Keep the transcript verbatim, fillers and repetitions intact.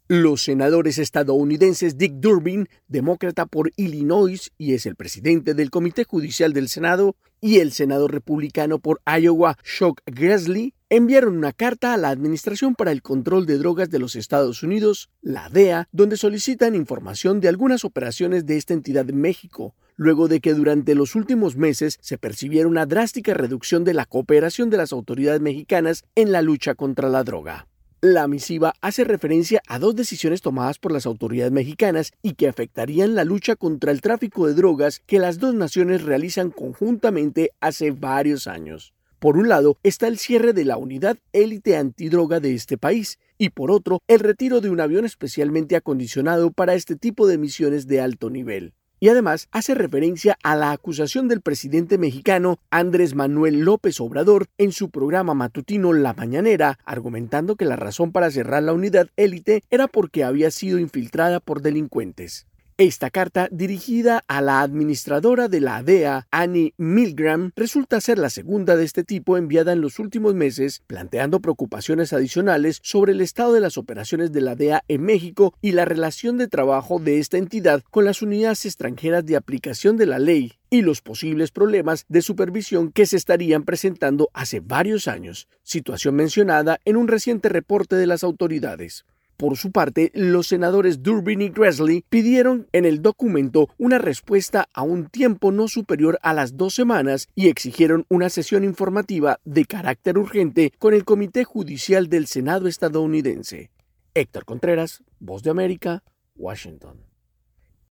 Los senadores estadounidenses Dick Durbin, demócrata por Illinois y es el presidente del Comité Judicial del Senado, y el senador republicano por Iowa, Chuck Grassley, enviaron una carta a la Administración para el Control de Drogas de los Estados Unidos, la D E A, donde solicitan información de algunas operaciones de esta entidad en México, luego de que durante los últimos meses se percibiera una drástica reducción de la cooperación de las autoridades mexicanas en la lucha contra la droga. La misiva hace referencia a dos decisiones tomadas por las autoridades mexicanas y que afectarían la lucha contra el tráfico de drogas que las dos naciones realizan conjuntamente hace varios años. Por un lado está el cierre de la unidad élite antidroga de este país y por otro el retiro de un avión especialmente acondicionado para este tipo de misiones de alto nivel. Y además hace referencia a la acusación del presidente mexicano Andrés Manuel López Obrador en su programa matutino La Mañanera, argumentando que la razón para cerrar la unidad élite era porque había sido infiltrada por delincuentes. Esta carta, dirigida a la administradora de la D E A, Annie Milgram, resulta ser la segunda de este tipo enviada en los últimos meses, planteando preocupaciones adicionales sobre el estado de las operaciones de la D E A en México y la relación de trabajo de esta entidad con las unidades extranjeras de aplicación de la ley y los posibles problemas de supervisión que se estarían presentando hace varios años, situación mencionada en un reciente reporte de las autoridades. Por su parte, los senadores Durbin y Grassley pidieron en el documento una respuesta a un tiempo no superior a las dos semanas y exigieron una sesión informativa de carácter urgente con el Comité Judicial del Senado estadounidense. Héctor Contreras, Voz de América, Washington.